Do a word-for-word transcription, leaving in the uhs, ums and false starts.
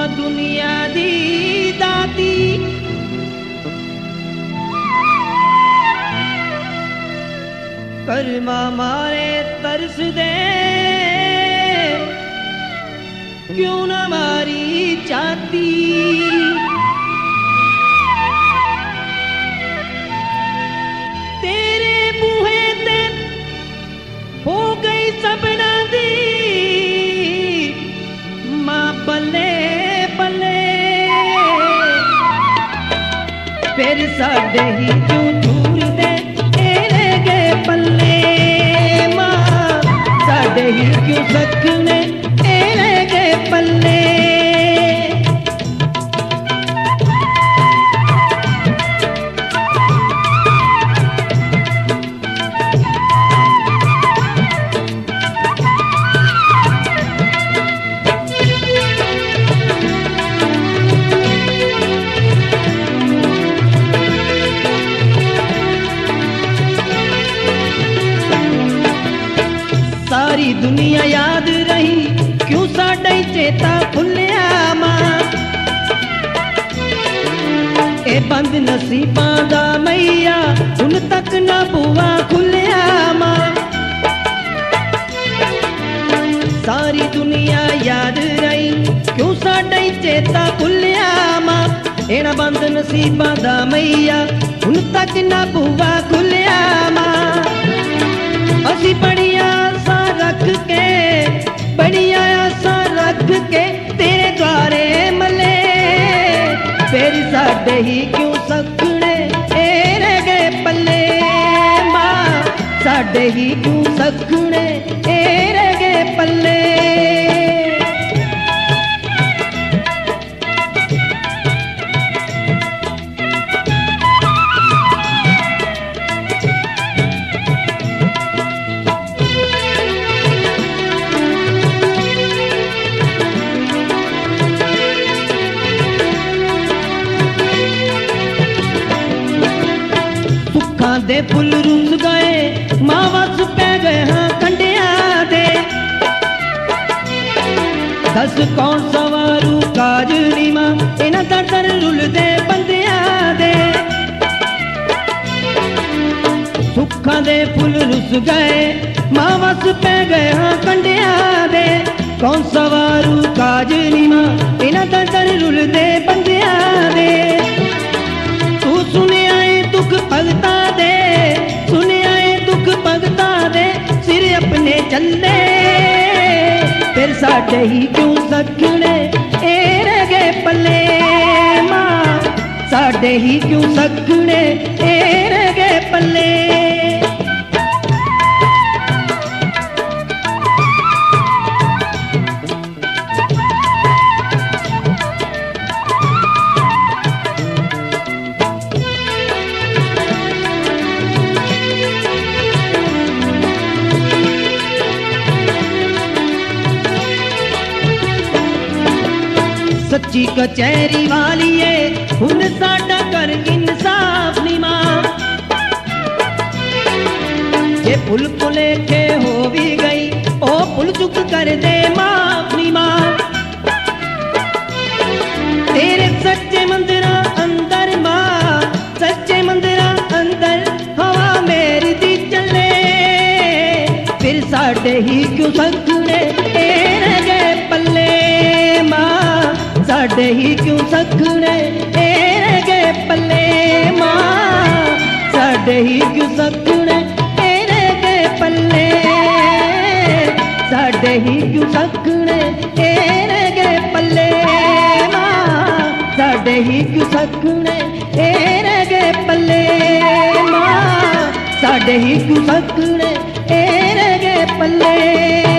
दुनिया दी दाती कर्मा मारे तरस दे क्यों न मारी चाहती तेरे बूहे ते हो गई सबना दी मां बल्ले बल्ले फिर साडे ही क्यों दूर दे तेरे गए पल्ले मां साडे ही क्यों सखने तेरे गए पल्ले सारी दुनिया याद रही क्यों साडा चेता भुलिया मां ए बंद नसीबां दा मैया हुन तक ना बुआ खुलिया मां सारी दुनिया याद रही क्यों साडा चेता भुलिया मां एना बंद नसीबां दा मैया हुन तक ना बुआ खुलिया मां असी बड़िया रख के बढ़िया आसा रख के तेरे द्वारे मले फिर साडे ही क्यों सखने तेरे गए पल्ले मां साडे ही क्यों सखने तेरे गए पल्ले दे फुल रुस गए मां वस पै गए हाँ कंडिया दे दस कौन सवारू काजली मां इना दर दर रुल दे बंदिया दे सुखा दे फुल रुस गए मां वस पै गए हाँ कंडिया दे कौन सवारू काजली मां इना दर दर रुल दे बंदिया दे तू सुनिया दुख भगता दे सुनिया दुख भगता दे सिर अपने चले फिर साडे ही क्यों सखने तेरे गए पल्ले मां साडे ही क्यों सखने तेरे गए पल्ले सच्ची कचहरी वाली है हुन साडा कर इंसाफ नी मां जे पुल पुलेखे हो भी गई ओ पुल चुक कर दे माफ नी मां तेरे सच्चे मंदिरा अंदर मां सच्चे मंदिरा अंदर हवा मेरी दी चले फिर साडे ही क्यों सखने तेरे गए पल्ले मां साडे ही क्यों सखने तेरे गए पल्ले मां साडे ही क्यों सखने तेरे गए पल्ले साडे ही क्यों सखने तेरे गए पल्ले मां साडे ही क्यों सखने तेरे गए पल्ले मां साडे ही क्यों सखने तेरे गए पल्ले।